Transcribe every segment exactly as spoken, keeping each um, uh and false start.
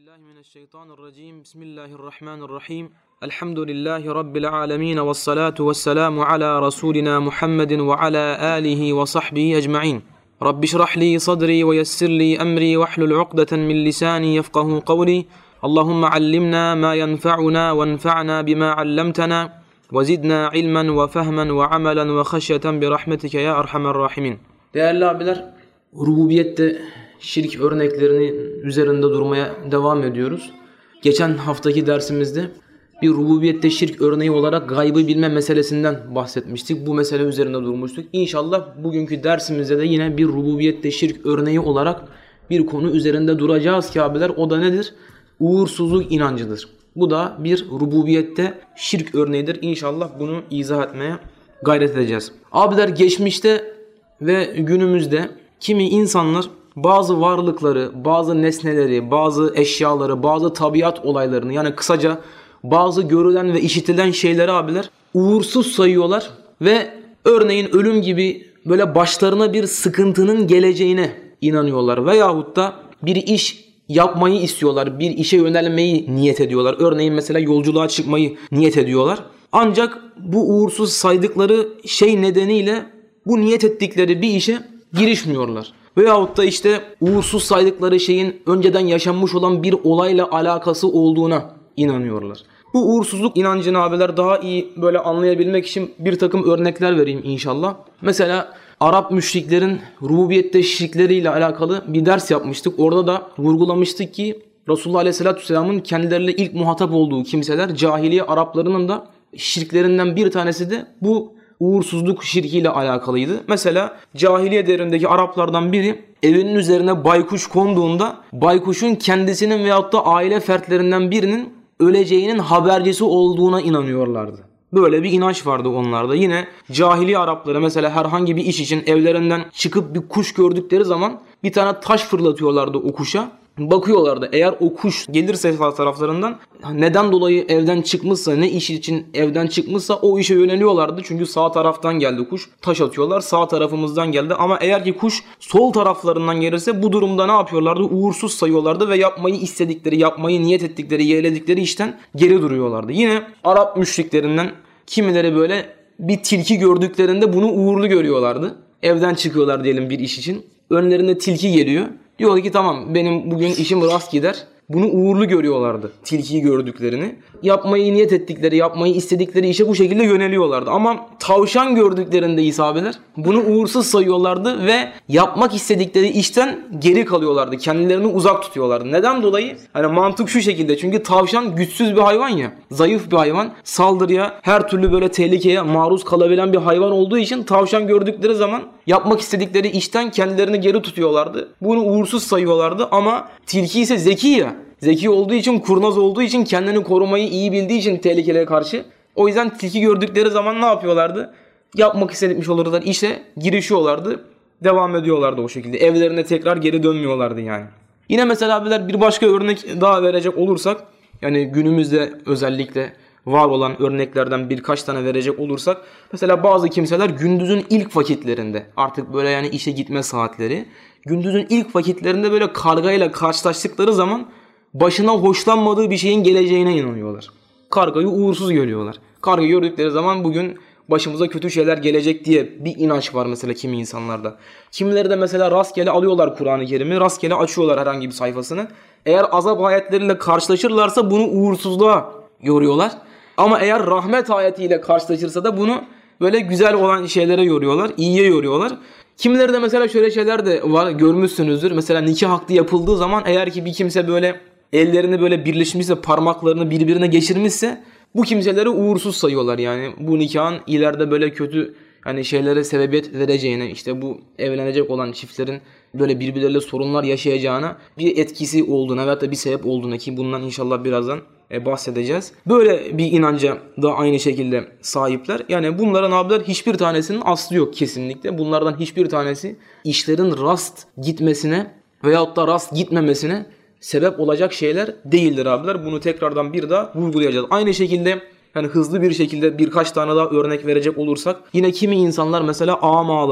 Euzubillahimineşşeytanirracim. Bismillahirrahmanirrahim. Elhamdülillahi Rabbil alemin ve salatu ve selamu ala Resulina Muhammedin ve ala alihi ve sahbihi ecma'in. Rabbi şrahli sadri ve yessirli emri ve hlul uqdeten min lisani yefkahu kavli. Allahümme allimna ma yenfa'una ve enfa'na bima allamtana ve zidna ilmen ve fehmen ve amelen ve haşyeten bi rahmetike ya erhamer rahimin. Değerli abiler, rububiyette şirk örneklerini üzerinde durmaya devam ediyoruz. Geçen haftaki dersimizde bir rububiyette şirk örneği olarak gaybı bilme meselesinden bahsetmiştik. Bu mesele üzerinde durmuştuk. İnşallah bugünkü dersimizde de yine bir rububiyette şirk örneği olarak bir konu üzerinde duracağız ki abiler, o da nedir? Uğursuzluk inancıdır. Bu da bir rububiyette şirk örneğidir. İnşallah bunu izah etmeye gayret edeceğiz. Abiler, geçmişte ve günümüzde kimi insanlar bazı varlıkları, bazı nesneleri, bazı eşyaları, bazı tabiat olaylarını, yani kısaca bazı görülen ve işitilen şeyleri abiler uğursuz sayıyorlar ve örneğin ölüm gibi böyle başlarına bir sıkıntının geleceğine inanıyorlar veyahut da bir iş yapmayı istiyorlar, bir işe yönelmeyi niyet ediyorlar. Örneğin mesela yolculuğa çıkmayı niyet ediyorlar. Ancak bu uğursuz saydıkları şey nedeniyle bu niyet ettikleri bir işe girişmiyorlar. Veyahut da işte uğursuz saydıkları şeyin önceden yaşanmış olan bir olayla alakası olduğuna inanıyorlar. Bu uğursuzluk inancını abiler daha iyi böyle anlayabilmek için bir takım örnekler vereyim inşallah. Mesela Arap müşriklerin rububiyette şirkleriyle alakalı bir ders yapmıştık. Orada da vurgulamıştık ki Resulullah Aleyhisselatü Vesselam'ın kendileriyle ilk muhatap olduğu kimseler, cahiliye Araplarının da şirklerinden bir tanesi de bu uğursuzluk şirkiyle alakalıydı. Mesela cahiliye devrindeki Araplardan biri evinin üzerine baykuş konduğunda baykuşun kendisinin veyahut da aile fertlerinden birinin öleceğinin habercisi olduğuna inanıyorlardı. Böyle bir inanç vardı onlarda. Yine cahiliye Arapları mesela herhangi bir iş için evlerinden çıkıp bir kuş gördükleri zaman bir tane taş fırlatıyorlardı o kuşa. Bakıyorlardı, eğer o kuş gelirse sağ taraflarından neden dolayı evden çıkmışsa, ne iş için evden çıkmışsa o işe yöneliyorlardı. Çünkü sağ taraftan geldi kuş, taş atıyorlar, sağ tarafımızdan geldi. Ama eğer ki kuş sol taraflarından gelirse bu durumda ne yapıyorlardı? Uğursuz sayıyorlardı ve yapmayı istedikleri, yapmayı niyet ettikleri, yeğledikleri işten geri duruyorlardı. Yine Arap müşriklerinden kimileri böyle bir tilki gördüklerinde bunu uğurlu görüyorlardı. Evden çıkıyorlar diyelim bir iş için. Önlerinde tilki geliyor. Diyor ki tamam, benim bugün işim rast gider. Bunu uğurlu görüyorlardı, tilkiyi gördüklerini. Yapmayı niyet ettikleri, yapmayı istedikleri işe bu şekilde yöneliyorlardı. Ama tavşan gördüklerinde ise abiler bunu uğursuz sayıyorlardı ve yapmak istedikleri işten geri kalıyorlardı. Kendilerini uzak tutuyorlardı. Neden dolayı? Hani mantık şu şekilde. Çünkü tavşan güçsüz bir hayvan ya. Zayıf bir hayvan. Saldırıya, her türlü böyle tehlikeye maruz kalabilen bir hayvan olduğu için tavşan gördükleri zaman yapmak istedikleri işten kendilerini geri tutuyorlardı. Bunu uğursuz sayıyorlardı ama tilki ise zeki ya. Zeki olduğu için, kurnaz olduğu için, kendini korumayı iyi bildiği için tehlikelere karşı. O yüzden tilki gördükleri zaman ne yapıyorlardı? Yapmak istedikmiş olurlar, işe girişiyorlardı. Devam ediyorlardı o şekilde. Evlerine tekrar geri dönmüyorlardı yani. Yine mesela abiler bir başka örnek daha verecek olursak, yani günümüzde özellikle var olan örneklerden birkaç tane verecek olursak, mesela bazı kimseler gündüzün ilk vakitlerinde, artık böyle yani işe gitme saatleri, gündüzün ilk vakitlerinde böyle kargayla karşılaştıkları zaman başına hoşlanmadığı bir şeyin geleceğine inanıyorlar. Kargayı uğursuz görüyorlar. Kargayı gördükleri zaman bugün başımıza kötü şeyler gelecek diye bir inanç var mesela kimi insanlarda. Kimileri de mesela rastgele alıyorlar Kur'an-ı Kerim'i, rastgele açıyorlar herhangi bir sayfasını. Eğer azap ayetleriyle karşılaşırlarsa bunu uğursuzluğa yoruyorlar. Ama eğer rahmet ayetiyle karşılaşırsa da bunu böyle güzel olan şeylere yoruyorlar, iyiye yoruyorlar. Kimileri de mesela şöyle şeyler de var, görmüşsünüzdür. Mesela nikah akdi yapıldığı zaman eğer ki bir kimse böyle ellerini böyle birleşmişse, parmaklarını birbirine geçirmişse bu kimseleri uğursuz sayıyorlar yani. Bu nikahın ileride böyle kötü hani şeylere sebebiyet vereceğine, işte bu evlenecek olan çiftlerin böyle birbirleriyle sorunlar yaşayacağına bir etkisi olduğuna veyahut da bir sebep olduğuna, ki bundan inşallah birazdan bahsedeceğiz. Böyle bir inanca da aynı şekilde sahipler. Yani bunların abiler hiçbir tanesinin aslı yok kesinlikle. Bunlardan hiçbir tanesi işlerin rast gitmesine veyahut da rast gitmemesine sebep olacak şeyler değildir abiler. Bunu tekrardan bir daha vurgulayacağız. Aynı şekilde yani hızlı bir şekilde birkaç tane daha örnek verecek olursak, yine kimi insanlar mesela amaları,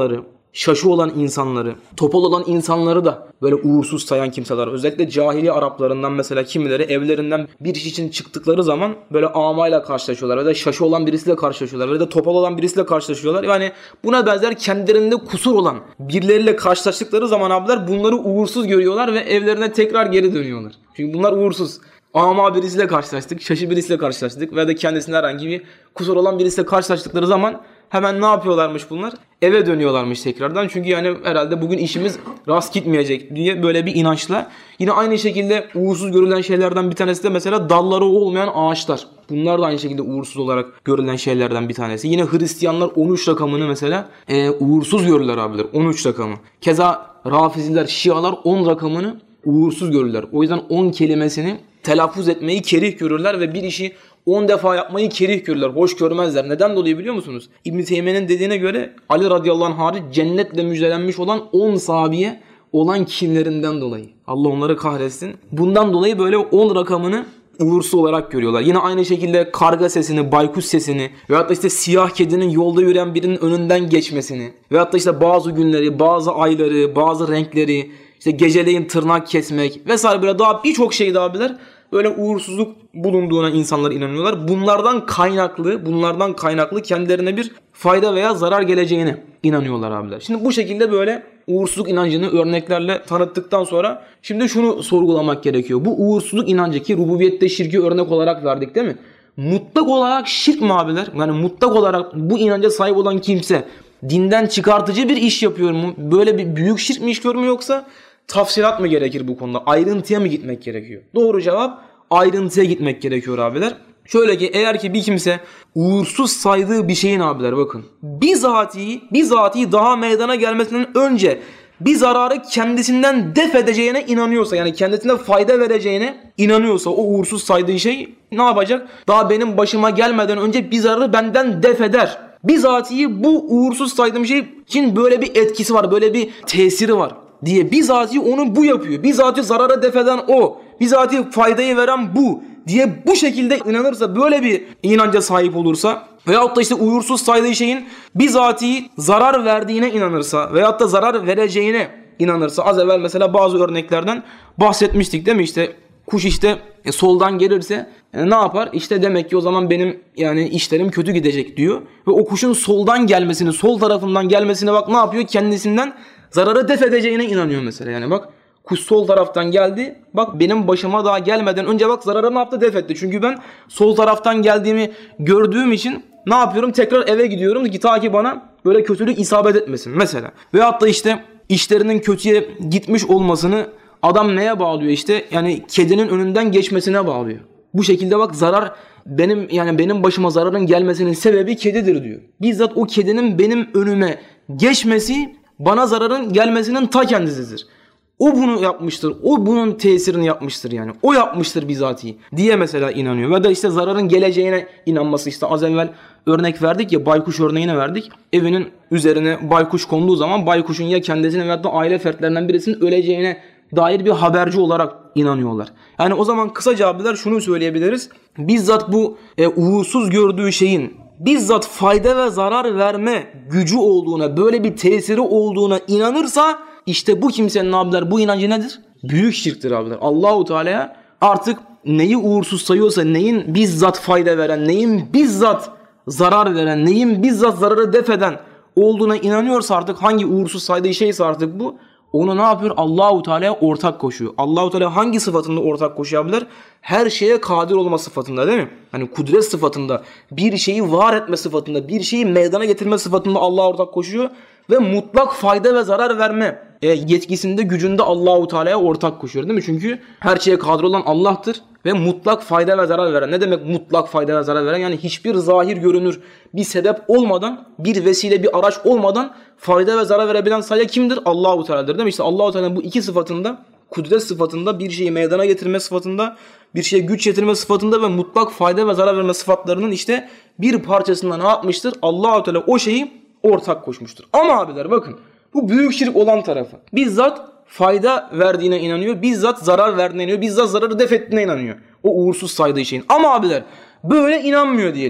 şaşı olan insanları, topal olan insanları da böyle uğursuz sayan kimseler. Özellikle cahiliye Araplarından mesela kimileri evlerinden bir iş için çıktıkları zaman böyle amayla karşılaşıyorlar. Ya da şaşı olan birisiyle karşılaşıyorlar. Ya da topal olan birisiyle karşılaşıyorlar. Yani buna benzer kendilerinde kusur olan birileriyle karşılaştıkları zaman abiler bunları uğursuz görüyorlar ve evlerine tekrar geri dönüyorlar. Çünkü bunlar uğursuz. Ama birisiyle karşılaştık, şaşı birisiyle karşılaştık veya da kendisinde herhangi bir kusur olan birisiyle karşılaştıkları zaman hemen ne yapıyorlarmış bunlar? Eve dönüyorlarmış tekrardan. Çünkü yani herhalde bugün işimiz rast gitmeyecek diye böyle bir inançla. Yine aynı şekilde uğursuz görülen şeylerden bir tanesi de mesela dalları olmayan ağaçlar. Bunlar da aynı şekilde uğursuz olarak görülen şeylerden bir tanesi. Yine Hristiyanlar on üç rakamını mesela e, uğursuz görürler abiler. on üç rakamı. Keza Rafiziler, Şialar on rakamını uğursuz görürler. O yüzden on kelimesini telaffuz etmeyi kerih görürler ve bir işi on defa yapmayı kerih görürler. Hoş görmezler. Neden dolayı biliyor musunuz? İbn-i Teymiye'nin dediğine göre Ali radıyallahu anh hariç cennetle müjdelenmiş olan on sahabiye olan kinlerinden dolayı. Allah onları kahretsin. Bundan dolayı böyle on rakamını uğursuz olarak görüyorlar. Yine aynı şekilde karga sesini, baykuş sesini veyahut da işte siyah kedinin yolda yürüyen birinin önünden geçmesini veyahut da işte bazı günleri, bazı ayları, bazı renkleri, işte geceleyin tırnak kesmek vesaire böyle daha birçok şey daha bilir. Böyle uğursuzluk bulunduğuna insanlar inanıyorlar. Bunlardan kaynaklı, bunlardan kaynaklı kendilerine bir fayda veya zarar geleceğine inanıyorlar abiler. Şimdi bu şekilde böyle uğursuzluk inancını örneklerle tanıttıktan sonra şimdi şunu sorgulamak gerekiyor. Bu uğursuzluk inancı ki rububiyette şirki örnek olarak verdik değil mi? Mutlak olarak şirk mi abiler? Yani mutlak olarak bu inanca sahip olan kimse dinden çıkartıcı bir iş yapıyor mu? Böyle bir büyük şirk mi işliyor mu yoksa tafsilat mı gerekir bu konuda? Ayrıntıya mı gitmek gerekiyor? Doğru cevap ayrıntıya gitmek gerekiyor abiler. Şöyle ki eğer ki bir kimse uğursuz saydığı bir şeyin abiler bakın bizatihi, bizatihi daha meydana gelmesinden önce bir zararı kendisinden def edeceğine inanıyorsa yani kendisine fayda vereceğine inanıyorsa o uğursuz saydığı şey ne yapacak? Daha benim başıma gelmeden önce bir zararı benden def eder. Bizatihi bu uğursuz saydığım şey için böyle bir etkisi var, böyle bir tesiri var diye bizatihi onu bu yapıyor. Bizatihi zarara def eden o. Bizatihi faydayı veren bu diye bu şekilde inanırsa, böyle bir inanca sahip olursa veyahut da işte uğursuz saydığı şeyin bizatihi zarar verdiğine inanırsa veyahut da zarar vereceğine inanırsa, az evvel mesela bazı örneklerden bahsetmiştik değil mi? İşte kuş işte e, soldan gelirse e, ne yapar? İşte demek ki o zaman benim yani işlerim kötü gidecek diyor. Ve o kuşun soldan gelmesini, sol tarafından gelmesine bak ne yapıyor? Kendisinden zararı def edeceğine inanıyor mesela. Yani bak kuş sol taraftan geldi. Bak benim başıma daha gelmeden önce bak zararı ne yaptı? Def etti. Çünkü ben sol taraftan geldiğimi gördüğüm için ne yapıyorum? Tekrar eve gidiyorum ki ta ki bana böyle kötülük isabet etmesin mesela. Veyahut da işte işlerinin kötüye gitmiş olmasını adam neye bağlıyor işte? Yani kedinin önünden geçmesine bağlıyor. Bu şekilde bak zarar benim yani benim başıma zararın gelmesinin sebebi kedidir diyor. Bizzat o kedinin benim önüme geçmesi bana zararın gelmesinin ta kendisidir. O bunu yapmıştır. O bunun tesirini yapmıştır yani. O yapmıştır bizatihi diye mesela inanıyor. Ve da işte zararın geleceğine inanması, işte az evvel örnek verdik ya, baykuş örneğine verdik. Evinin üzerine baykuş konduğu zaman baykuşun ya kendisine veya da aile fertlerinden birisinin öleceğine dair bir haberci olarak inanıyorlar. Yani o zaman kısaca abiler şunu söyleyebiliriz. Bizzat bu e, uğursuz gördüğü şeyin bizzat fayda ve zarar verme gücü olduğuna, böyle bir tesiri olduğuna inanırsa işte bu kimsenin abiler bu inancı nedir? Büyük şirktir abiler. Allahu Teala'ya artık neyi uğursuz sayıyorsa, neyin bizzat fayda veren, neyin bizzat zarar veren, neyin bizzat zararı def eden olduğuna inanıyorsa, artık hangi uğursuz saydığı şeyse artık bu, onu ne yapıyor? Allahu Teala'ya ortak koşuyor. Allahu Teala hangi sıfatında ortak koşuyor abiler? Her şeye kadir olma sıfatında değil mi? Hani kudret sıfatında, bir şeyi var etme sıfatında, bir şeyi meydana getirme sıfatında Allah'a ortak koşuyor ve mutlak fayda ve zarar verme e, yetkisinde, gücünde Allahu Teala'ya ortak koşuyor değil mi? Çünkü her şeye kadir olan Allah'tır ve mutlak fayda ve zarar veren. Ne demek mutlak fayda ve zarar veren? Yani hiçbir zahir görünür bir sebep olmadan, bir vesile, bir araç olmadan fayda ve zarar verebilen sadece kimdir? Allahu Teala'dır değil mi? İşte Allahu Teala'nın bu iki sıfatında, kudret sıfatında, bir şeyi meydana getirme sıfatında, bir şeye güç yetirme sıfatında ve mutlak fayda ve zarar verme sıfatlarının işte bir parçasında ne yapmıştır? Allahu Teala o şeyi ortak koşmuştur. Ama abiler bakın, bu büyük şirk olan tarafı. Bizzat fayda verdiğine inanıyor, bizzat zarar verdiğine inanıyor, bizzat zararı def ettiğine inanıyor. O uğursuz saydığı şeyin. Ama abiler böyle inanmıyor diyelim.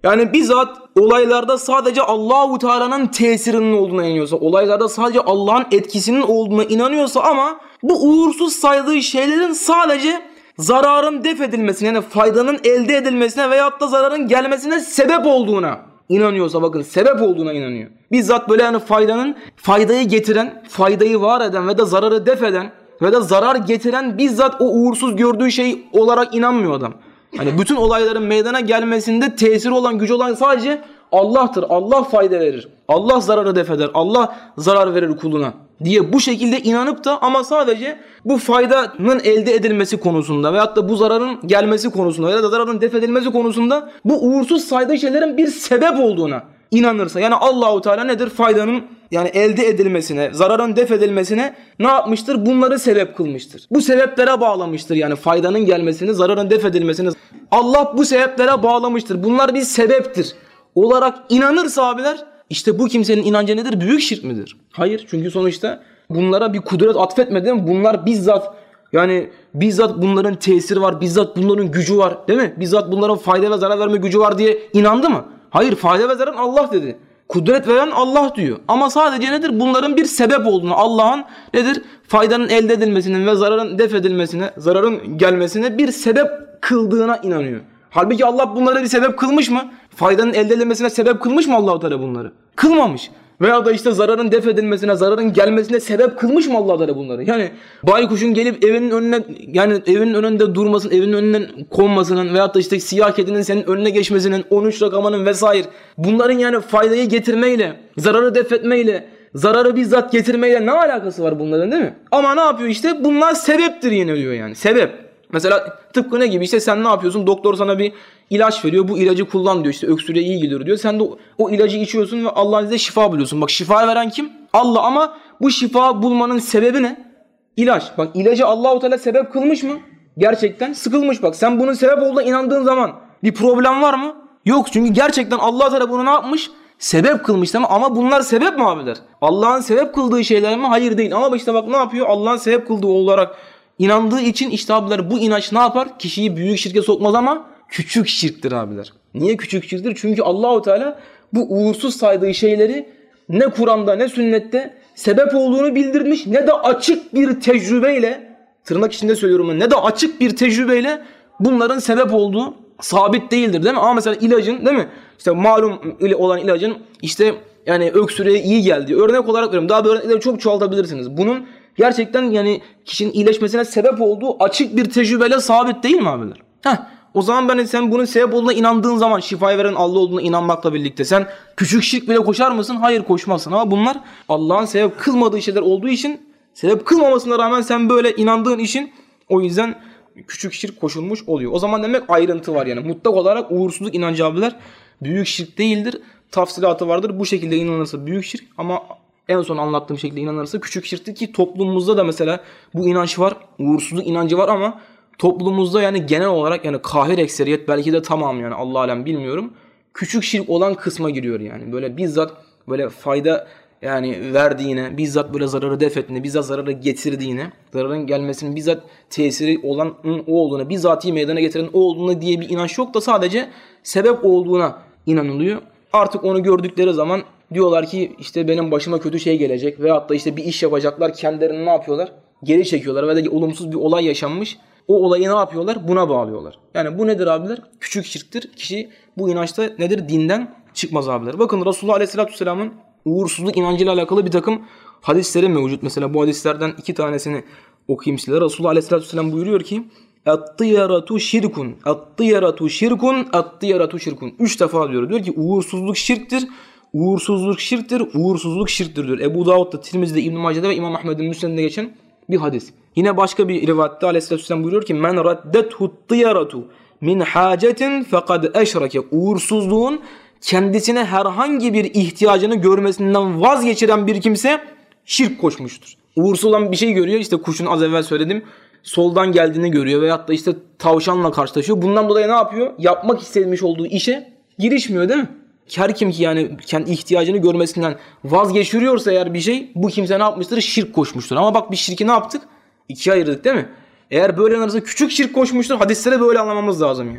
Yani bizzat olaylarda sadece Allahu Teala'nın tesirinin olduğuna inanıyorsa, olaylarda sadece Allah'ın etkisinin olduğuna inanıyorsa ama bu uğursuz saydığı şeylerin sadece zararın def edilmesine, yani faydanın elde edilmesine veyahut da zararın gelmesine sebep olduğuna inanıyorsa, bakın sebep olduğuna inanıyor. Bizzat böyle yani faydanın, faydayı getiren, faydayı var eden ve de zararı def eden ve de zarar getiren bizzat o uğursuz gördüğü şey olarak inanmıyor adam. Hani bütün olayların meydana gelmesinde tesiri olan, gücü olan sadece Allah'tır. Allah fayda verir. Allah zararı def eder. Allah zarar verir kuluna diye bu şekilde inanıp da ama sadece bu faydanın elde edilmesi konusunda veyahut da bu zararın gelmesi konusunda veya da zararın def edilmesi konusunda bu uğursuz saydığı şeylerin bir sebep olduğuna inanırsa, yani Allahu Teala nedir? Faydanın yani elde edilmesine, zararın def edilmesine ne yapmıştır? Bunları sebep kılmıştır. Bu sebeplere bağlamıştır, yani faydanın gelmesini, zararın def edilmesini Allah bu sebeplere bağlamıştır. Bunlar bir sebeptir olarak inanırsa abiler, işte bu kimsenin inancı nedir? Büyük şirk midir? Hayır, çünkü sonuçta bunlara bir kudret atfetmeden bunlar bizzat, yani bizzat bunların tesiri var, bizzat bunların gücü var, değil mi? Bizzat bunların fayda ve zarar verme gücü var diye inandı mı? Hayır, fayda ve zarar Allah dedi. Kudret veren Allah diyor. Ama sadece nedir? Bunların bir sebep olduğunu, Allah'ın nedir? Faydanın elde edilmesinin ve zararın def edilmesine, zararın gelmesine bir sebep kıldığına inanıyor. Halbuki Allah bunları bir sebep kılmış mı? Faydanın elde edilmesine sebep kılmış mı Allah-u Teala bunları? Kılmamış. Veya da işte zararın def edilmesine, zararın gelmesine sebep kılmış mı Allah-u Teala bunları? Yani baykuşun gelip evinin önüne, yani evinin önünde durmasın, evinin önünden konmasının veyahut da işte siyah kedinin senin önüne geçmesinin, on üç rakamının vesaire, bunların yani faydayı getirmeyle, zararı def etmeyle, zararı bizzat getirmeyle ne alakası var bunların, değil mi? Ama ne yapıyor işte? Bunlar sebeptir yine diyor yani. Sebep. Mesela tıpkı ne gibi? İşte sen ne yapıyorsun? Doktor sana bir ilaç veriyor. Bu ilacı kullan diyor. İşte öksürüğe iyi gelir diyor. Sen de o, o ilacı içiyorsun ve Allah'ın izniyle şifa buluyorsun. Bak, şifa veren kim? Allah. Ama bu şifa bulmanın sebebi ne? İlaç. Bak, ilacı Allah-u Teala sebep kılmış mı? Gerçekten sıkılmış bak. Sen bunun sebep olduğuna inandığın zaman bir problem var mı? Yok. Çünkü gerçekten Allah-u Teala bunu ne yapmış? Sebep kılmış, değil mi? Ama bunlar sebep mi abiler? Allah'ın sebep kıldığı şeyler mi? Hayır, değil. Ama işte bak ne yapıyor? Allah'ın sebep kıldığı olarak İnandığı için işte abiler bu inanç ne yapar? Kişiyi büyük şirke sokmaz ama küçük şirktir abiler. Niye küçük şirktir? Çünkü Allahu Teala bu uğursuz saydığı şeyleri ne Kur'an'da ne sünnette sebep olduğunu bildirmiş, ne de açık bir tecrübeyle, tırnak içinde söylüyorum, ne de açık bir tecrübeyle bunların sebep olduğu sabit değildir, değil mi? Ama mesela ilacın, değil mi? İşte malum olan ilacın işte yani öksürüğe iyi geldiği örnek olarak veriyorum. Daha böyle örnekleri çok çoğaltabilirsiniz. Bunun gerçekten yani kişinin iyileşmesine sebep olduğu açık bir tecrübeyle sabit değil mi abiler? Heh, o zaman ben sen bunun sebep olduğuna inandığın zaman, şifayı veren Allah olduğuna inanmakla birlikte sen küçük şirk bile koşar mısın? Hayır, koşmazsın. Ama bunlar Allah'ın sebep kılmadığı şeyler olduğu için, sebep kılmamasına rağmen sen böyle inandığın için o yüzden küçük şirk koşulmuş oluyor. O zaman demek ayrıntı var yani. Mutlak olarak uğursuzluk inancı abiler büyük şirk değildir. Tafsilatı vardır. Bu şekilde inanırsa büyük şirk, ama en son anlattığım şekilde inanırsa küçük şirktir ki toplumumuzda da mesela bu inanç var. Uğursuzluk inancı var ama toplumumuzda yani genel olarak yani kahir ekseriyet, belki de tamam yani Allah alem bilmiyorum, küçük şirk olan kısma giriyor yani. Böyle bizzat böyle fayda yani verdiğine, bizzat böyle zararı def ettiğine, bizzat zararı getirdiğine, zararın gelmesinin bizzat tesiri olan o olduğuna, bizzati meydana getiren o olduğuna diye bir inanç yok da sadece sebep olduğuna inanılıyor. Artık onu gördükleri zaman diyorlar ki işte benim başıma kötü şey gelecek veyahut da işte bir iş yapacaklar, kendilerini ne yapıyorlar? Geri çekiyorlar ve de olumsuz bir olay yaşanmış. O olayı ne yapıyorlar? Buna bağlıyorlar. Yani bu nedir abiler? Küçük şirktir. Kişi bu inançta nedir? Dinden çıkmaz abiler. Bakın Resulullah Aleyhisselatü Vesselam'ın uğursuzluk inancıyla alakalı bir takım hadisleri mevcut. Mesela bu hadislerden iki tanesini okuyayım size. Resulullah Aleyhisselatü Vesselam buyuruyor ki "At-tıyaratu şirkun, at-tıyaratu şirkun, at-tıyaratu şirkun." Üç defa diyor. Diyor ki uğursuzluk şirktir, uğursuzluk şirktir, uğursuzluk şirktir diyor. Ebu Davud'da, Tirmizi'de, İbn-i Mace'de ve İmam Ahmed'in Müsned'inde geçen bir hadis. Yine başka bir rivayette Aleyhisselatü Vesselam buyuruyor ki "Men raddethu't-tıyaratu min hacetin fekad eşreke." Uğursuzluğun kendisine herhangi bir ihtiyacını görmesinden vazgeçiren bir kimse şirk koşmuştur. Uğursuz olan bir şey görüyor. İşte kuşun az evvel söyledim, soldan geldiğini görüyor veyahut da işte tavşanla karşılaşıyor. Bundan dolayı ne yapıyor? Yapmak istemiş olduğu işe girişmiyor, değil mi? Her kim ki yani kendi ihtiyacını görmesinden vazgeçiriyorsa eğer bir şey, bu kimse ne yapmıştır? Şirk koşmuştur. Ama bak biz şirki ne yaptık? İkiye ayırdık, değil mi? Eğer böyle anlarsa küçük şirk koşmuştur. Hadisleri böyle anlamamız lazım yani.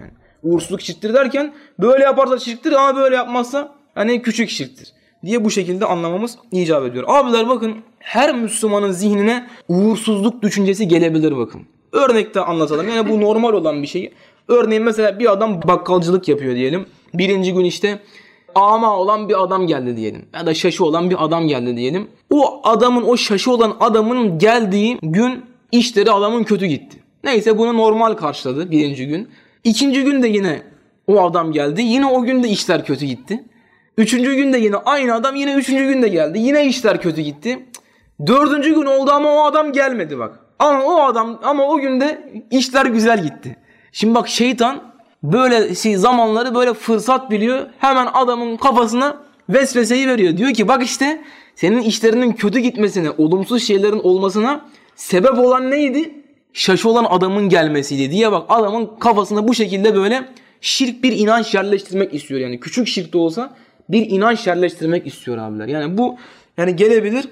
Uğursuzluk şirktir derken böyle yaparsa şirktir ama böyle yapmazsa hani küçük şirktir diye bu şekilde anlamamız icap ediyor. Abiler bakın, her Müslümanın zihnine uğursuzluk düşüncesi gelebilir bakın. Örnekte anlatalım. Yani bu normal olan bir şey. Örneğin mesela bir adam bakkalcılık yapıyor diyelim. Birinci gün işte ama olan bir adam geldi diyelim. Ya da şaşı olan bir adam geldi diyelim. O adamın, o şaşı olan adamın geldiği gün işleri adamın kötü gitti. Neyse bunu normal karşıladı birinci gün. İkinci gün de yine o adam geldi. Yine o gün de işler kötü gitti. Üçüncü gün de yine aynı adam yine üçüncü gün de geldi. Yine işler kötü gitti. Dördüncü gün oldu ama o adam gelmedi bak. Ama o adam ama o günde işler güzel gitti. Şimdi bak, şeytan böyle şey zamanları böyle fırsat biliyor. Hemen adamın kafasına vesveseyi veriyor. Diyor ki bak işte senin işlerinin kötü gitmesine, olumsuz şeylerin olmasına sebep olan neydi? Şaşı olan adamın gelmesiydi diye bak, adamın kafasına bu şekilde böyle şirk bir inanç yerleştirmek istiyor. Yani küçük şirk de olsa bir inanç yerleştirmek istiyor abiler. Yani bu yani gelebilir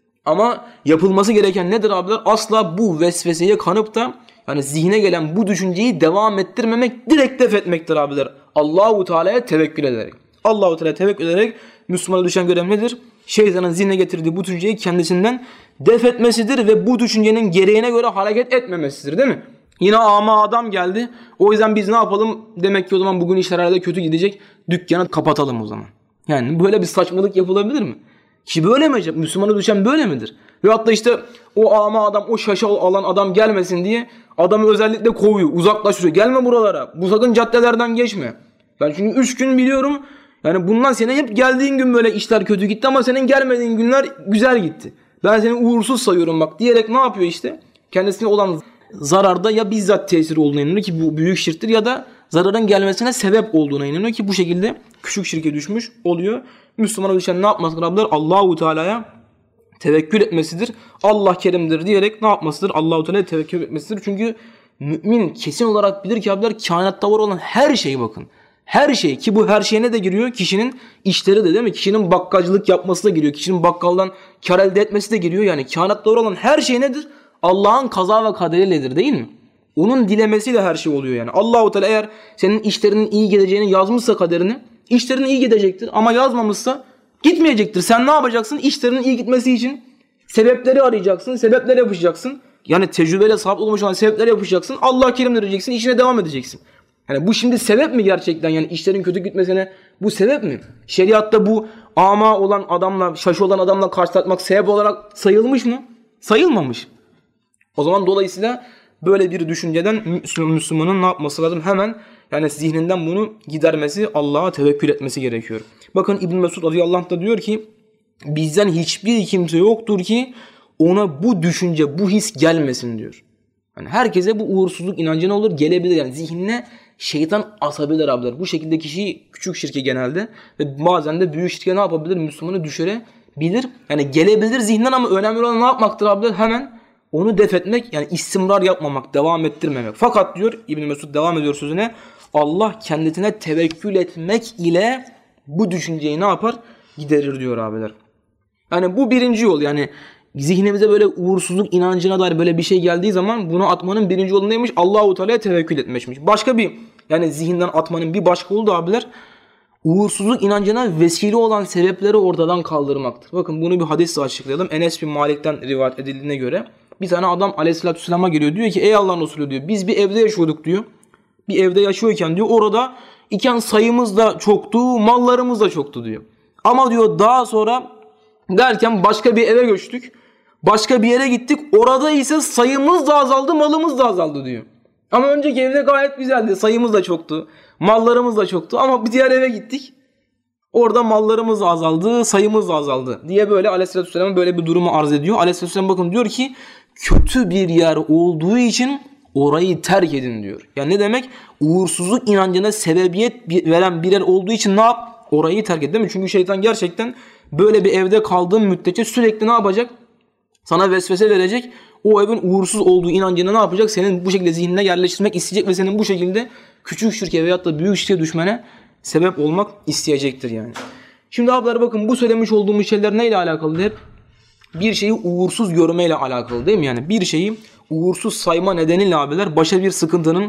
ama yapılması gereken nedir abiler? Asla bu vesveseye kanıp da yani zihne gelen bu düşünceyi devam ettirmemek, direkt def etmektir abiler. Allahu Teala'ya tevekkül ederek. Allahu Teala'ya tevekkül ederek Müslümana düşen görev nedir? Şeytanın zihne getirdiği bu düşünceyi kendisinden def etmesidir ve bu düşüncenin gereğine göre hareket etmemesidir, değil mi? Yine ama adam geldi. O yüzden biz ne yapalım? Demek ki o zaman bugün işler herhalde kötü gidecek. Dükkanı kapatalım o zaman. Yani böyle bir saçmalık yapılabilir mi? Ki böyle mi? Müslümana düşen böyle midir? Ve hatta işte o ama adam, o şaşı alan adam gelmesin diye adamı özellikle kovuyor, uzaklaştırıyor. Gelme buralara. Bu sakın caddelerden geçme. Ben çünkü üç gün biliyorum. Yani bundan senin hep geldiğin gün böyle işler kötü gitti ama senin gelmediğin günler güzel gitti. Ben seni uğursuz sayıyorum bak diyerek ne yapıyor işte? Kendisine olan zararda ya bizzat tesiri olduğuna inanıyor ki bu büyük şirktir, ya da zararın gelmesine sebep olduğuna inanıyor ki bu şekilde küçük şirke düşmüş oluyor. Müslümana düşen ne yapmasıdır abiler? Allahu Teala'ya tevekkül etmesidir. Allah kerimdir diyerek ne yapmasıdır? Allahu Teala'ya tevekkül etmesidir. Çünkü mümin kesin olarak bilir ki abiler, kainatta var olan her şey bakın. Her şey, ki bu her şeye ne de giriyor? Kişinin işleri de, değil mi? Kişinin bakkalcılık yapması da giriyor. Kişinin bakkaldan kar elde etmesi de giriyor. Yani kainatta var olan her şey nedir? Allah'ın kaza ve kaderiyledir, değil mi? Onun dilemesiyle her şey oluyor yani. Allahu Teala eğer senin işlerinin iyi gideceğini yazmışsa kaderini, işlerin iyi gidecektir, ama yazmamışsa gitmeyecektir. Sen ne yapacaksın? İşlerinin iyi gitmesi için sebepleri arayacaksın, sebepler yapışacaksın. Yani tecrübeyle sabit olmuş olan sebepler yapışacaksın. Allah kerimdir diyeceksin, işine devam edeceksin. Yani bu şimdi sebep mi gerçekten? Yani işlerin kötü gitmesine bu sebep mi? Şeriatta bu ama olan adamla, şaşı olan adamla karşılaşmak sebep olarak sayılmış mı? Sayılmamış. O zaman dolayısıyla böyle bir düşünceden Müslümanın ne yapması lazım? Hemen yani zihninden bunu gidermesi, Allah'a tevekkül etmesi gerekiyor. Bakın İbn Mesud radıyallahu anh da diyor ki bizden hiçbir kimse yoktur ki ona bu düşünce, bu his gelmesin diyor. Yani herkese bu uğursuzluk inancı ne olur? Gelebilir yani zihnine şeytan asabilir abiler. Bu şekilde kişiyi küçük şirke genelde ve bazen de büyük şirke ne yapabilir? Müslümanı düşürebilir. Yani gelebilir zihnen, ama önemli olan ne yapmaktır abiler? Hemen onu def etmek, yani istimrar yapmamak, devam ettirmemek. Fakat diyor İbn Mesud, devam ediyor sözüne, Allah kendisine tevekkül etmek ile bu düşünceyi ne yapar? Giderir diyor abiler. Yani bu birinci yol. Yani zihnimize böyle uğursuzluk inancına dair böyle bir şey geldiği zaman bunu atmanın birinci yolu neymiş? Allahu Teala'ya tevekkül etmekmiş. Başka bir, yani zihinden atmanın bir başka yolu da abiler, uğursuzluk inancına vesile olan sebepleri ortadan kaldırmaktır. Bakın bunu bir hadisle açıklayalım. Enes bin Malik'ten rivayet edildiğine göre bir tane adam aleyhissalatü vesselam'a geliyor. Diyor ki ey Allah'ın Resulü diyor, biz bir evde yaşıyorduk diyor. Bir evde yaşıyorken diyor orada iken sayımız da çoktu, mallarımız da çoktu diyor. Ama diyor daha sonra derken başka bir eve göçtük. Başka bir yere gittik. Orada ise sayımız da azaldı, malımız da azaldı diyor. Ama önceki evde gayet güzeldi. Sayımız da çoktu, mallarımız da çoktu. Ama bir diğer eve gittik. Orada mallarımız da azaldı, sayımız da azaldı diye böyle aleyhissalatü vesselam böyle bir durumu arz ediyor. Aleyhissalatü vesselam bakın diyor ki kötü bir yer olduğu için orayı terk edin diyor. Yani ne demek? Uğursuzluk inancına sebebiyet veren bir yer olduğu için ne yap? Orayı terk et, değil mi? Çünkü şeytan gerçekten böyle bir evde kaldığın müddetçe sürekli ne yapacak? Sana vesvese verecek. O evin uğursuz olduğu inancını ne yapacak? Senin bu şekilde zihnine yerleştirmek isteyecek ve senin bu şekilde küçük şirke veyahut da büyük şirke düşmene sebep olmak isteyecektir yani. Şimdi abiler bakın, bu söylemiş olduğumuz şeyler neyle alakalı? Hep bir şeyi uğursuz görmeyle alakalı, değil mi? Yani bir şeyi uğursuz sayma nedeniyle abiler başa bir sıkıntının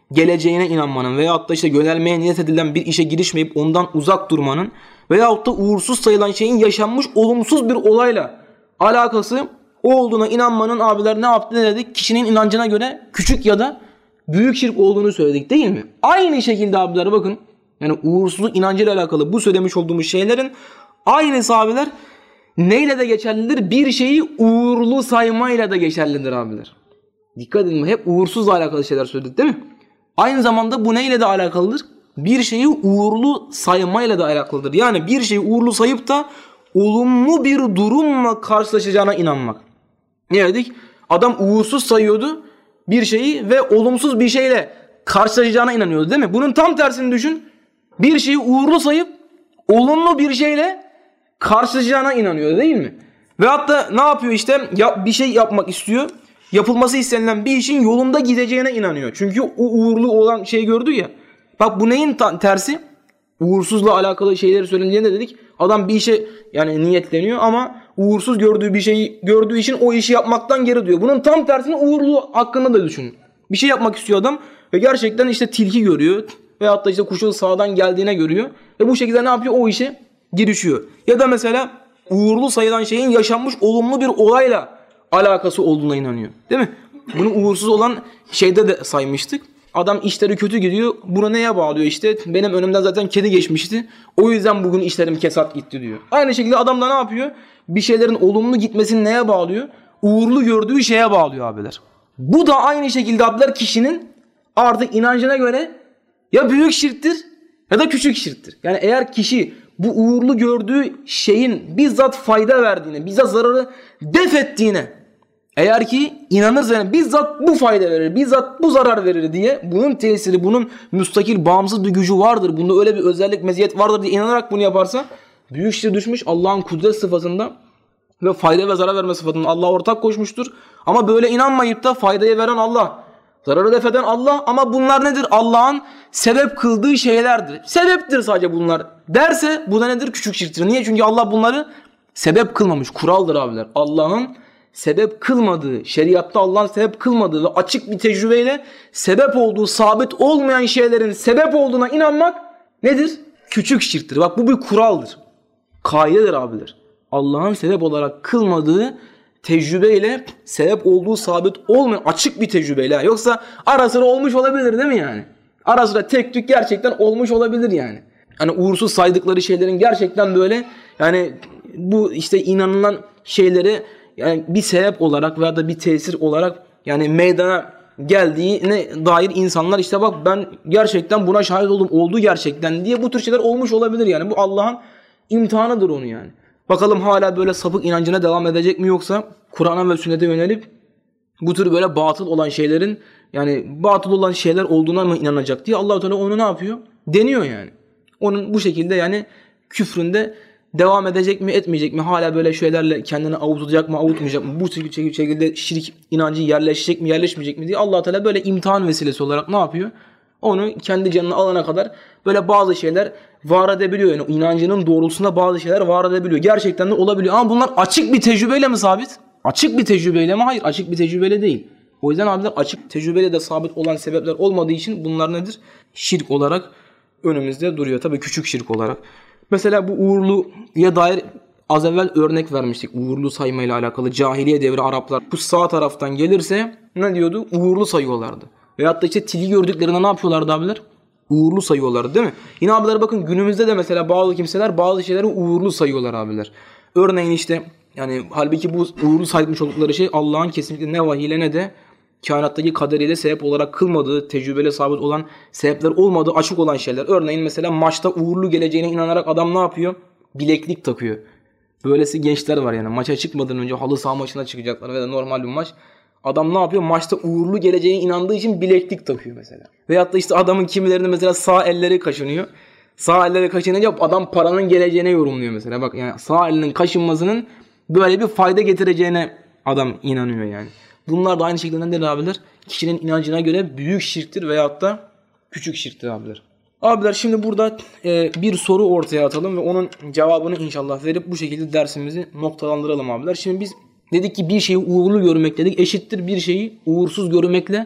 geleceğine inanmanın veyahut da işte yönelmeye niyet edilen bir işe girişmeyip ondan uzak durmanın veyahut da uğursuz sayılan şeyin yaşanmış olumsuz bir olayla alakası olduğuna inanmanın abiler ne yaptı ne dedik? Kişinin inancına göre küçük ya da büyük şirk olduğunu söyledik değil mi? Aynı şekilde abiler bakın, yani uğursuzluk inancıyla alakalı bu söylemiş olduğumuz şeylerin aynısı abiler neyle de geçerlidir? Bir şeyi uğurlu saymayla da geçerlidir abiler. Dikkat edin, hep uğursuzla alakalı şeyler söyledik değil mi? Aynı zamanda bu neyle de alakalıdır? Bir şeyi uğurlu saymayla da alakalıdır. Yani bir şeyi uğurlu sayıp da olumlu bir durumla karşılaşacağına inanmak. Ne dedik? Adam uğursuz sayıyordu bir şeyi ve olumsuz bir şeyle karşılaşacağına inanıyordu değil mi? Bunun tam tersini düşün. Bir şeyi uğurlu sayıp olumlu bir şeyle karşılaşacağına inanıyor değil mi? Ve hatta ne yapıyor işte? Ya, bir şey yapmak istiyor. Yapılması istenilen bir işin yolunda gideceğine inanıyor. Çünkü o uğurlu olan şeyi gördü ya. Bak bu neyin tersi? Uğursuzla alakalı şeyleri söylendiğinde dedik. Adam bir işe yani niyetleniyor ama uğursuz gördüğü bir şeyi gördüğü için o işi yapmaktan geri duruyor. Bunun tam tersini uğurlu hakkında da düşünün. Bir şey yapmak istiyor adam ve gerçekten işte tilki görüyor. Veyahut da işte kuşun sağdan geldiğine görüyor. Ve bu şekilde ne yapıyor? O işe girişiyor. Ya da mesela uğurlu sayılan şeyin yaşanmış olumlu bir olayla alakası olduğuna inanıyor. Değil mi? Bunu uğursuz olan şeyde de saymıştık. Adam işleri kötü gidiyor. Buna neye bağlıyor işte? Benim önümden zaten kedi geçmişti. O yüzden bugün işlerim kesat gitti diyor. Aynı şekilde adam da ne yapıyor? Bir şeylerin olumlu gitmesini neye bağlıyor? Uğurlu gördüğü şeye bağlıyor abiler. Bu da aynı şekilde abiler kişinin artık inancına göre ya büyük şirktir ya da küçük şirktir. Yani eğer kişi bu uğurlu gördüğü şeyin bizzat fayda verdiğine, bizzat zararı def ettiğine eğer ki inanırsa yani bizzat bu fayda verir, bizzat bu zarar verir diye bunun tesiri, bunun müstakil, bağımsız bir gücü vardır. Bunda öyle bir özellik, meziyet vardır diye inanarak bunu yaparsa büyük şirk düşmüş, Allah'ın kudret sıfatında ve fayda ve zarar verme sıfatında Allah'a ortak koşmuştur. Ama böyle inanmayıp da faydayı veren Allah, zararı def eden Allah ama bunlar nedir? Allah'ın sebep kıldığı şeylerdir. Sebeptir sadece bunlar derse bu da nedir? Küçük şirktir. Niye? Çünkü Allah bunları sebep kılmamış. Kuraldır abiler. Allah'ın sebep kılmadığı, şeriatta Allah'ın sebep kılmadığı ve açık bir tecrübeyle sebep olduğu sabit olmayan şeylerin sebep olduğuna inanmak nedir? Küçük şirktir. Bak bu bir kuraldır. Kaidedir abiler. Allah'ın sebep olarak kılmadığı tecrübeyle sebep olduğu sabit olmayan açık bir tecrübeyle. Yoksa ara sıra olmuş olabilir değil mi yani? Ara sıra tek tük gerçekten olmuş olabilir yani. Hani uğursuz saydıkları şeylerin gerçekten böyle yani bu işte inanılan şeyleri yani bir sebep olarak veya da bir tesir olarak yani meydana geldiğine dair insanlar işte bak ben gerçekten buna şahit oldum, oldu gerçekten diye bu tür şeyler olmuş olabilir yani. Bu Allah'ın imtihanıdır onu yani. Bakalım hala böyle sapık inancına devam edecek mi yoksa Kur'an'a ve sünnete yönelip bu tür böyle batıl olan şeylerin yani batıl olan şeyler olduğuna mı inanacak diye Allah-u Teala onu ne yapıyor? Deniyor yani. Onun bu şekilde yani küfründe devam edecek mi etmeyecek mi? Hala böyle şeylerle kendini avutacak mı avutmayacak mı? Bu şekilde şirk inancı yerleşecek mi yerleşmeyecek mi diye Allah Teala böyle imtihan vesilesi olarak ne yapıyor? Onu kendi canına alana kadar böyle bazı şeyler var edebiliyor. Yani inancının doğrultusunda bazı şeyler var edebiliyor. Gerçekten de olabiliyor. Ama bunlar açık bir tecrübeyle mi sabit? Açık bir tecrübeyle mi? Hayır. Açık bir tecrübeyle değil. O yüzden abiler açık tecrübeyle de sabit olan sebepler olmadığı için bunlar nedir? Şirk olarak önümüzde duruyor. Tabii küçük şirk olarak. Mesela bu uğurluya dair az evvel örnek vermiştik. Uğurlu saymayla alakalı cahiliye devri Araplar bu sağ taraftan gelirse ne diyordu? Uğurlu sayıyorlardı. Veyahut da işte tilki gördüklerinde ne yapıyorlardı abiler? Uğurlu sayıyorlardı değil mi? Yine abiler bakın günümüzde de mesela bazı kimseler bazı şeyleri uğurlu sayıyorlar abiler. Örneğin işte yani halbuki bu uğurlu saymış oldukları şey Allah'ın kesinlikle ne vahiyle ne de kainattaki kaderiyle sebep olarak kılmadığı, tecrübeyle sabit olan sebepler olmadığı açık olan şeyler. Örneğin mesela maçta uğurlu geleceğine inanarak adam ne yapıyor? Bileklik takıyor. Böylesi gençler var yani maça çıkmadan önce halı saha maçına çıkacaklar veya normal bir maç. Adam ne yapıyor? Maçta uğurlu geleceğine inandığı için bileklik takıyor mesela. Veyahut da işte adamın kimilerinde mesela sağ elleri kaşınıyor. Sağ elleri kaşınınca adam paranın geleceğine yorumluyor mesela. Bak yani sağ elinin kaşınmasının böyle bir fayda getireceğine adam inanıyor yani. Bunlar da aynı şekilde nedir abiler? Kişinin inancına göre büyük şirktir veyahut da küçük şirktir abiler. Abiler şimdi burada e, bir soru ortaya atalım ve onun cevabını inşallah verip bu şekilde dersimizi noktalandıralım abiler. Şimdi biz dedik ki bir şeyi uğurlu görmek dedik eşittir bir şeyi uğursuz görmekle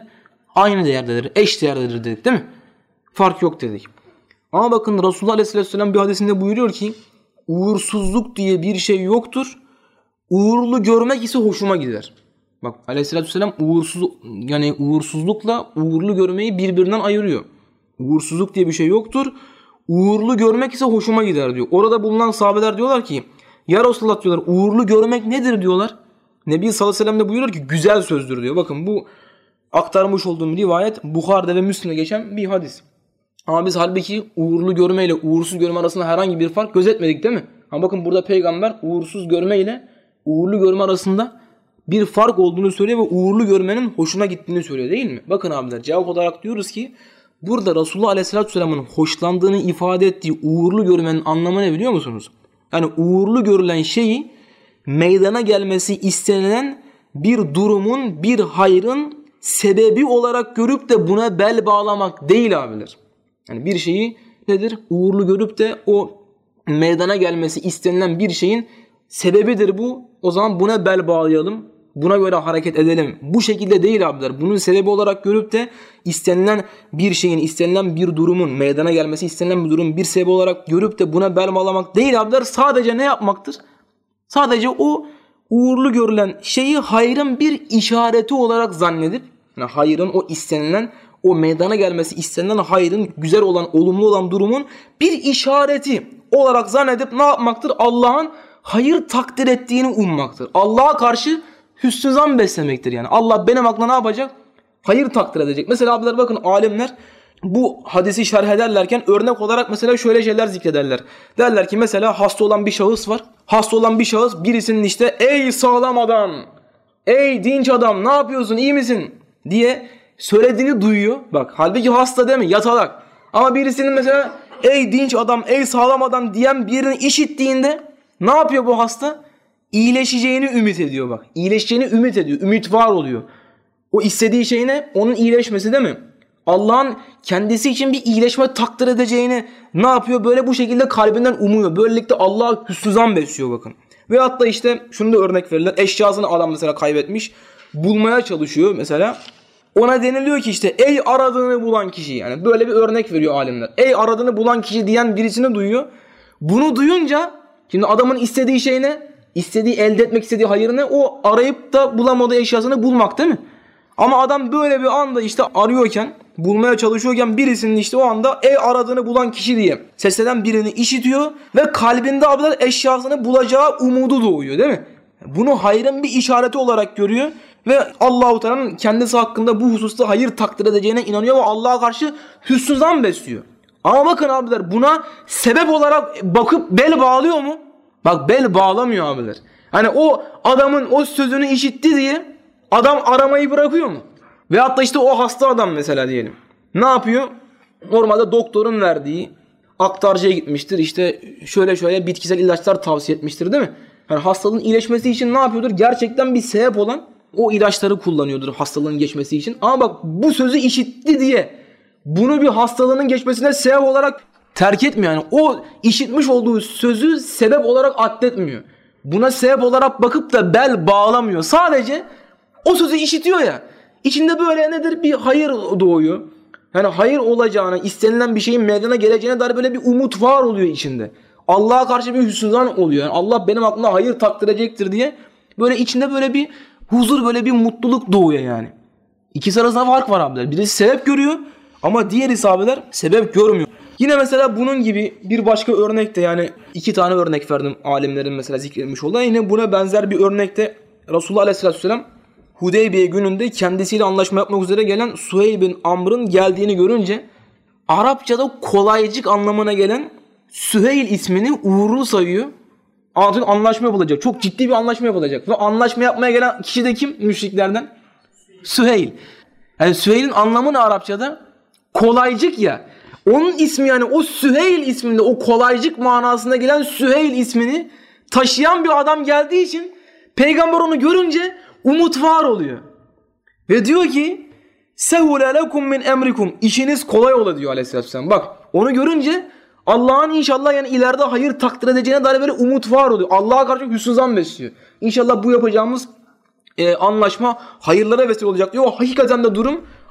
Aynı değerdedir, eş değerdedir dedik değil mi? Fark yok dedik. Ama bakın Resulullah Aleyhisselatü Vesselam bir hadisinde buyuruyor ki uğursuzluk diye bir şey yoktur. Uğurlu görmek ise hoşuma gider. Bak Aleyhisselatü Vesselam uğursuz, yani uğursuzlukla uğurlu görmeyi birbirinden ayırıyor. Uğursuzluk diye bir şey yoktur. Uğurlu görmek ise hoşuma gider diyor. Orada bulunan sahabeler diyorlar ki ya Resulullah diyorlar uğurlu görmek nedir diyorlar. Nebi sallallahu aleyhi ve sellem de buyuruyor ki güzel sözdür diyor. Bakın bu aktarmış olduğum rivayet Bukhari'de ve Müslim'de geçen bir hadis. Ama biz halbuki uğurlu görme ile uğursuz görme arasında herhangi bir fark gözetmedik değil mi? Ama bakın burada peygamber uğursuz görme ile uğurlu görme arasında bir fark olduğunu söylüyor ve uğurlu görmenin hoşuna gittiğini söylüyor değil mi? Bakın abiler cevap olarak diyoruz ki burada Resulullah Aleyhisselatü Vesselam'ın hoşlandığını ifade ettiği uğurlu görmenin anlamı ne biliyor musunuz? Yani uğurlu görülen şeyi meydana gelmesi istenilen bir durumun, bir hayrın sebebi olarak görüp de buna bel bağlamak değil abiler. Yani bir şeyi nedir? Uğurlu görüp de o meydana gelmesi istenilen bir şeyin sebebidir bu. O zaman buna bel bağlayalım. Buna göre hareket edelim. Bu şekilde değil abiler. Bunun sebebi olarak görüp de istenilen bir şeyin, istenilen bir durumun meydana gelmesi istenilen bir durum bir sebebi olarak görüp de buna bel bağlamak değil abiler. Sadece ne yapmaktır? Sadece o uğurlu görülen şeyi hayrın bir işareti olarak zannedip, yani hayrın o istenilen, o meydana gelmesi istenilen hayrın güzel olan, olumlu olan durumun bir işareti olarak zannedip ne yapmaktır? Allah'ın hayır takdir ettiğini ummaktır. Allah'a karşı hüsnü zan beslemektir yani. Allah benim aklıma ne yapacak? Hayır takdir edecek. Mesela abiler bakın alimler bu hadisi şerh ederlerken örnek olarak mesela şöyle şeyler zikrederler. Derler ki mesela hasta olan bir şahıs var. Hasta olan bir şahıs birisinin işte ey sağlam adam, ey dinç adam ne yapıyorsun iyi misin diye söylediğini duyuyor. Bak halbuki hasta değil mi? Yatalak. Ama birisinin mesela ey dinç adam, ey sağlam adam diyen birini işittiğinde ne yapıyor bu hasta? İyileşeceğini ümit ediyor bak. İyileşeceğini ümit ediyor. Ümit var oluyor. O istediği şey ne? Onun iyileşmesi değil mi? Allah'ın kendisi için bir iyileşme takdir edeceğini ne yapıyor? Böyle bu şekilde kalbinden umuyor. Böylelikle Allah'a hüsnü zan besliyor bakın. Ve hatta işte şunu da örnek verirler. Eşyasını adam mesela kaybetmiş. Bulmaya çalışıyor mesela. Ona deniliyor ki işte ey aradığını bulan kişi, yani böyle bir örnek veriyor alimler. Ey aradığını bulan kişi diyen birisini duyuyor. Bunu duyunca şimdi adamın istediği şey ne? İstediği, elde etmek istediği hayır ne? O arayıp da bulamadığı eşyasını bulmak değil mi? Ama adam böyle bir anda işte arıyorken, bulmaya çalışıyorken birisinin işte o anda ey aradığını bulan kişi diye seslenen birini işitiyor ve kalbinde abiler eşyasını bulacağı umudu doğuyor değil mi? Bunu hayrın bir işareti olarak görüyor ve Allah-u Teala'nın kendisi hakkında bu hususta hayır takdir edeceğine inanıyor ve Allah'a karşı hüsnü zan besliyor. Ama bakın abiler buna sebep olarak bakıp bel bağlıyor mu? Bak bel bağlamıyor abiler. Hani o adamın o sözünü işitti diye adam aramayı bırakıyor mu? Veyahut da işte o hasta adam mesela diyelim. Ne yapıyor? Normalde doktorun verdiği aktarcıya gitmiştir. İşte şöyle şöyle bitkisel ilaçlar tavsiye etmiştir değil mi? Yani hastalığın iyileşmesi için ne yapıyordur? Gerçekten bir sebep olan o ilaçları kullanıyordur hastalığın geçmesi için. Ama bak bu sözü işitti diye bunu bir hastalığın geçmesine sebep olarak terk etmiyor. Yani o işitmiş olduğu sözü sebep olarak addetmiyor. Buna sebep olarak bakıp da bel bağlamıyor. Sadece o sözü işitiyor ya. İçinde böyle nedir? Bir hayır doğuyor. Yani hayır olacağına, istenilen bir şeyin meydana geleceğine dair böyle bir umut var oluyor içinde. Allah'a karşı bir hüsnüzan oluyor. Yani Allah benim aklıma hayır takdir edecektir diye böyle içinde böyle bir huzur, böyle bir mutluluk doğuyor yani. İkisi arasında fark var abiler. Birisi sebep görüyor ama diğer sahabeler sebep görmüyor. Yine mesela bunun gibi bir başka örnekte, yani iki tane örnek verdim alimlerin mesela zikredilmiş olan. Yine buna benzer bir örnekte Resulullah Aleyhisselatü Vesselam Hudeybiye gününde kendisiyle anlaşma yapmak üzere gelen Süheyl bin Amr'ın geldiğini görünce Arapçada kolaycık anlamına gelen Süheyl ismini uğurlu sayıyor. Artık anlaşma yapılacak. Çok ciddi bir anlaşma yapılacak. Ve anlaşma yapmaya gelen kişi de kim? Müşriklerden. Süheyl. Yani Süheyl'in anlamı ne Arapçada? Kolaycık ya. Onun ismi, yani o Süheyl isminde, o kolaycık manasında gelen Süheyl ismini taşıyan bir adam geldiği için peygamber onu görünce umut var oluyor. Ve diyor ki sehule lekum min emrikum, işiniz kolay ola diyor Aleyhisselatü Vesselam. Bak onu görünce Allah'ın inşallah yani ileride hayır takdir edeceğine dair böyle umut var oluyor. Allah'a karşı hüsnü zan besliyor. İnşallah bu yapacağımız e, anlaşma hayırlara vesile olacak diyor. O hakikaten de durum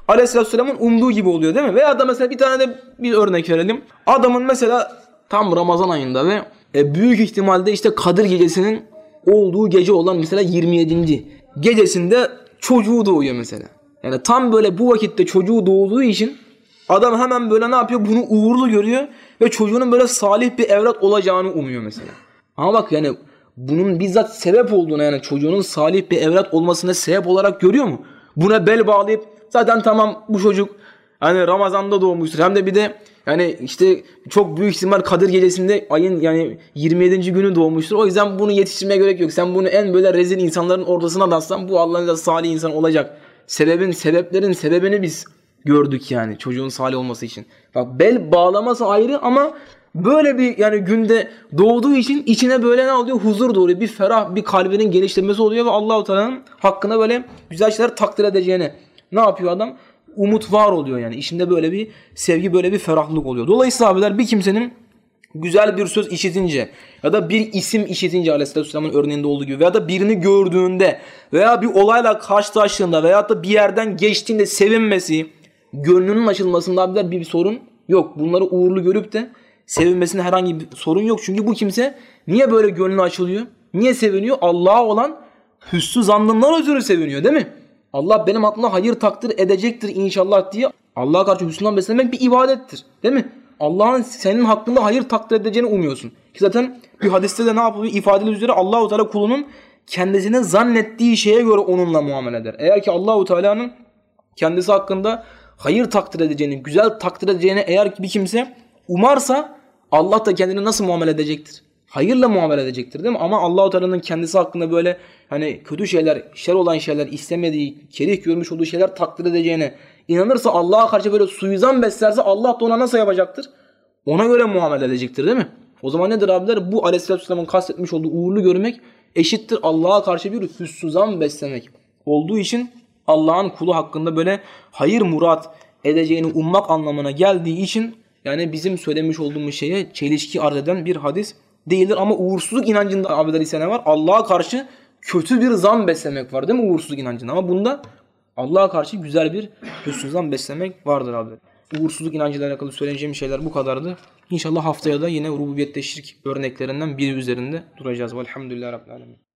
Aleyhisselatü Vesselam'ın umduğu gibi oluyor değil mi? Veya da mesela bir tane de bir örnek verelim. Adamın mesela tam Ramazan ayında ve e, büyük ihtimalle işte Kadir Gecesi'nin olduğu gece olan mesela yirmi yedinci gecesinde çocuğu doğuyor mesela. Yani tam böyle bu vakitte çocuğu doğduğu için adam hemen böyle ne yapıyor? Bunu uğurlu görüyor ve çocuğunun böyle salih bir evlat olacağını umuyor mesela. Ama bak yani bunun bizzat sebep olduğuna, yani çocuğunun salih bir evlat olmasına sebep olarak görüyor mu? Buna bel bağlayıp zaten tamam bu çocuk hani Ramazan'da doğmuştur. Hem de bir de yani işte çok büyük ihtimal Kadir Gecesi'nde ayın yani yirmi yedinci günü doğmuştur. O yüzden bunu yetiştirmeye gerek yok. Sen bunu en böyle rezil insanların ortasına da atsan bu Allah'ın da salih insan olacak. Sebebin, sebeplerin sebebini biz gördük yani çocuğun salih olması için. Bak bel bağlaması ayrı ama böyle bir yani günde doğduğu için içine böyle ne oluyor? Huzur doğuyor. Bir ferah, bir kalbinin genişlemesi oluyor ve Allah-u Teala'nın hakkında böyle güzel şeyler takdir edeceğine ne yapıyor adam? Umut var oluyor yani. İçinde böyle bir sevgi, böyle bir ferahlık oluyor. Dolayısıyla abiler bir kimsenin güzel bir söz işitince ya da bir isim işitince Aleyhisselatü Vesselam'ın örneğinde olduğu gibi veya da birini gördüğünde veya bir olayla karşılaştığında veya da bir yerden geçtiğinde sevinmesi, gönlünün açılmasında abiler bir, bir sorun yok. Bunları uğurlu görüp de sevinmesinde herhangi bir sorun yok. Çünkü bu kimse niye böyle gönlü açılıyor? Niye seviniyor? Allah'a olan hüsnü zannından ötürü seviniyor değil mi? Allah benim aklıma hayır takdir edecektir inşallah diye Allah'a karşı hüsnünden beslemek bir ibadettir. Değil mi? Allah'ın senin hakkında hayır takdir edeceğini umuyorsun. Ki zaten bir hadiste de ne yapılıyor? İfadeli üzere Allah-u Teala kulunun kendisine zannettiği şeye göre onunla muamele eder. Eğer ki Allah-u Teala'nın kendisi hakkında hayır takdir edeceğini, güzel takdir edeceğini eğer ki bir kimse umarsa Allah da kendini nasıl muamele edecektir? Hayırla muamele edecektir değil mi? Ama Allah-u Teala'nın kendisi hakkında böyle hani kötü şeyler, şer olan şeyler, istemediği, kerih görmüş olduğu şeyler takdir edeceğine inanırsa, Allah'a karşı böyle suizan beslerse Allah da ona nasıl yapacaktır? Ona göre muamele edecektir değil mi? O zaman nedir abiler? Bu Aleyhisselatü Vesselam'ın kastetmiş olduğu uğurlu görmek eşittir Allah'a karşı bir hüsnüzan beslemek olduğu için Allah'ın kulu hakkında böyle hayır murat edeceğini ummak anlamına geldiği için yani bizim söylemiş olduğumuz şeye çelişki arz eden bir hadis değildir. Ama uğursuzluk inancında abiler ise ne var? Allah'a karşı kötü bir zan beslemek var değil mi uğursuzluk inancında? Ama bunda Allah'a karşı güzel bir hüsnü zan beslemek vardır abiler. Uğursuzluk inancıyla alakalı söyleyeceğim şeyler bu kadardı. İnşallah haftaya da yine rububiyette şirk örneklerinden biri üzerinde duracağız. Velhamdülillahi Rabbil Alemin.